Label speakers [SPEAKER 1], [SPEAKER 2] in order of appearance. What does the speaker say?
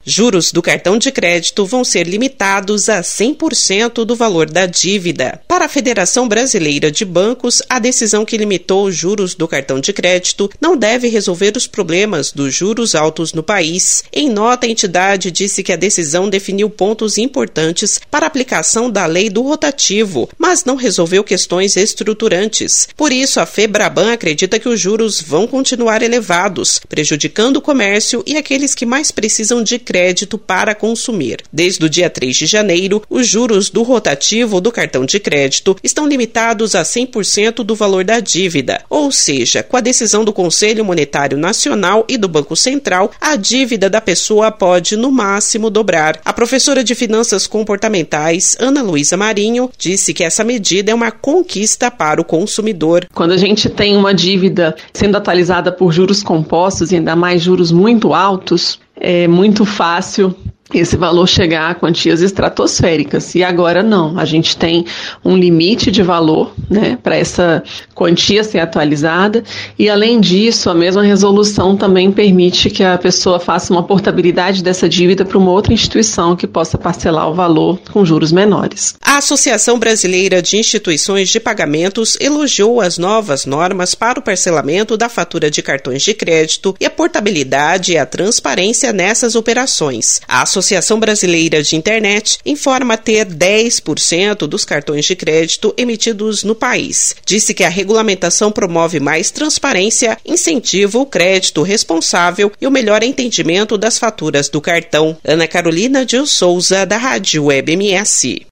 [SPEAKER 1] Juros do cartão de crédito vão ser limitados a 100% do valor da dívida. Para a Federação Brasileira de Bancos, a decisão que limitou os juros do cartão de crédito não deve resolver os problemas dos juros altos no país. Em nota, a entidade disse que a decisão definiu pontos importantes para a aplicação da lei do rotativo, mas não resolveu questões estruturantes. Por isso, a Febraban acredita que os juros vão continuar elevados, prejudicando o comércio e aqueles que mais precisam de crédito para consumir. Desde o dia 3 de janeiro, os juros do rotativo do cartão de crédito estão limitados a 100% do valor da dívida, ou seja, com a decisão do Conselho Monetário Nacional e do Banco Central, a dívida da pessoa pode, no máximo, dobrar. A professora de Finanças Comportamentais, Ana Luísa Marinho, disse que essa medida é uma conquista para o consumidor.
[SPEAKER 2] Quando a gente tem uma dívida sendo atualizada por juros compostos e ainda mais juros muito altos, é muito fácil esse valor chegar a quantias estratosféricas. E agora não, a gente tem um limite de valor, né, para essa quantia ser atualizada, e além disso, a mesma resolução também permite que a pessoa faça uma portabilidade dessa dívida para uma outra instituição que possa parcelar o valor com juros menores.
[SPEAKER 1] A Associação Brasileira de Instituições de Pagamentos elogiou as novas normas para o parcelamento da fatura de cartões de crédito e a portabilidade e a transparência nessas operações. A Associação Brasileira de Internet informa ter 10% dos cartões de crédito emitidos no país. Disse que a regulamentação promove mais transparência, incentiva o crédito responsável e o melhor entendimento das faturas do cartão. Ana Carolina de Souza, da Rádio Web MS.